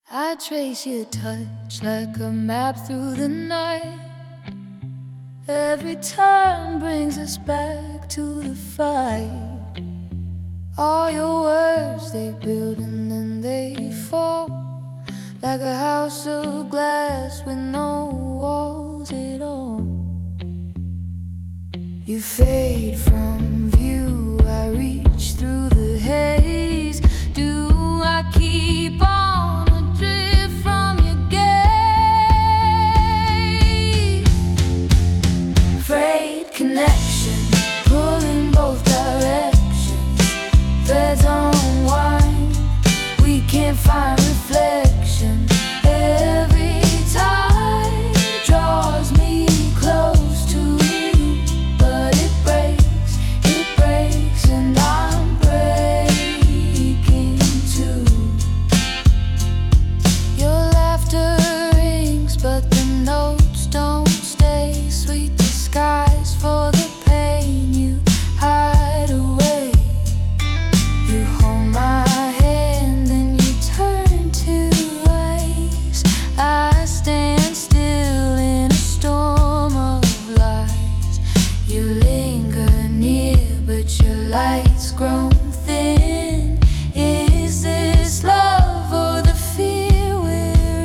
I trace your touch like a map through the night. Every turn brings us back to the fight. All your words, they build and then they fall, like a house of glass with no walls at all. You fade from view, I reach through the haze. Do I keep on adrift from your gaze? Frayed connection, pulling both directions. Threads unwind, we can't find reflection. Every tide draws me close to you, but it breaks, and I'm breaking too. Your laughter rings, but the notes don't stay. Sweet disguise for the pain you hide away. You hold my hand and you turn to ice. I stand still in a storm of lies. You linger near, but your light's grown thin. Is this love or the fear we're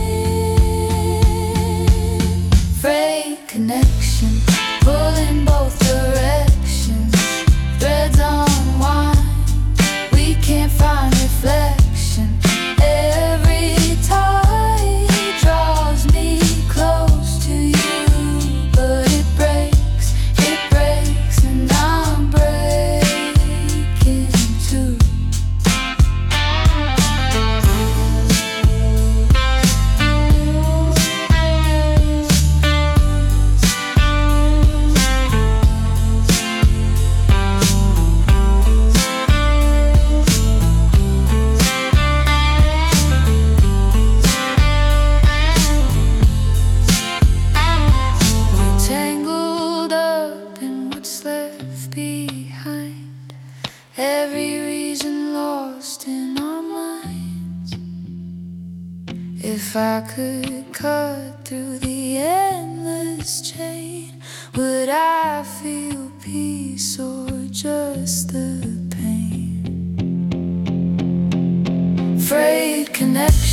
in? Frayed connection, pulling both directions. Threads unwind, we can't find reflection. Every tide draws me close to you, but it breaks, and I'm breaking too. We're tangled up in what's left behind. Every reason lost in our minds. If I could cut through the endless chain, would I feel peace or just the pain? Frayed connection.